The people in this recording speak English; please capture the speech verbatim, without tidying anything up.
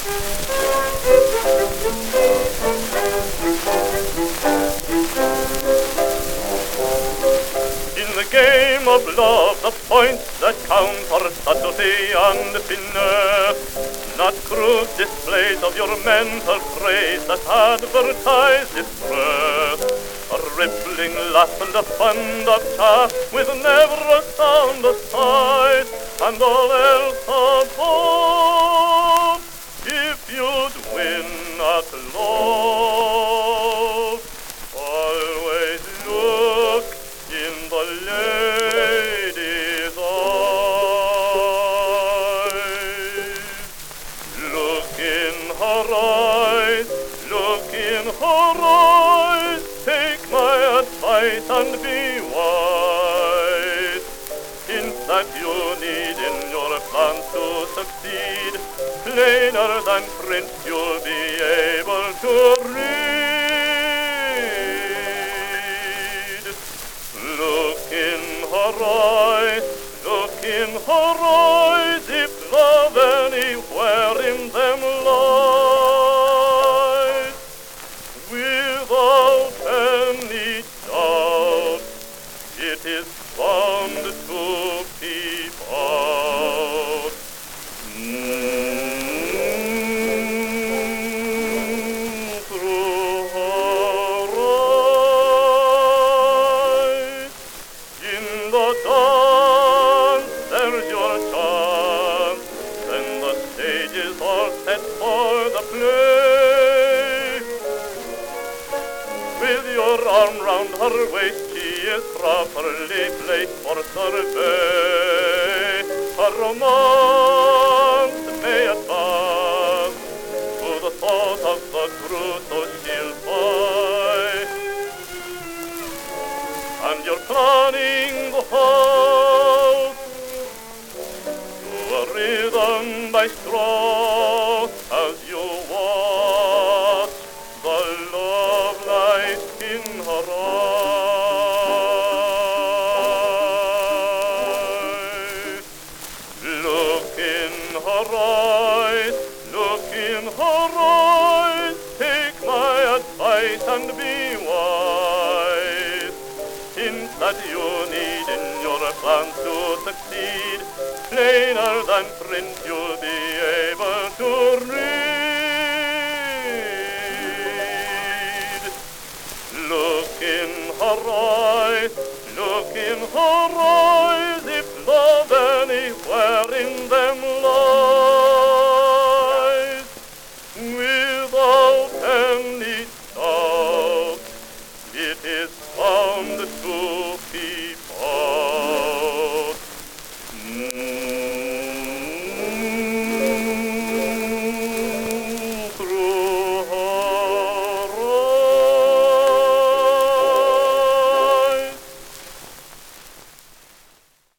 In the game of love, the points that count are subtlety and finesse, not crude displays of your mental grace that advertise distress. A rippling laugh and a fund of chaff with never a sound aside, and all else above, if you'd win at love. Always look in the lady's eyes. Look in her eyes, look in her eyes. Take my advice and be wise. Hints that you need in your plans to succeed, plainer than print you'll be able to read. Look in her eyes, look in her eyes, if love anywhere in them lies. Without any doubt, it is bound to peep out. Mm, through her eyes. In the dance, there's your chance, then the stage is all set for the play. With your arm round her waist, she is properly placed for survey. Her romance may advance to the thought of the trousseau she'll buy, and you're planning the house to a rhythm by Strauss as you watch the love light in her eyes. Look in her eyes, look in her eyes. Take my advice and be wise. Hints that you need in your plans to succeed, plainer than print you'll be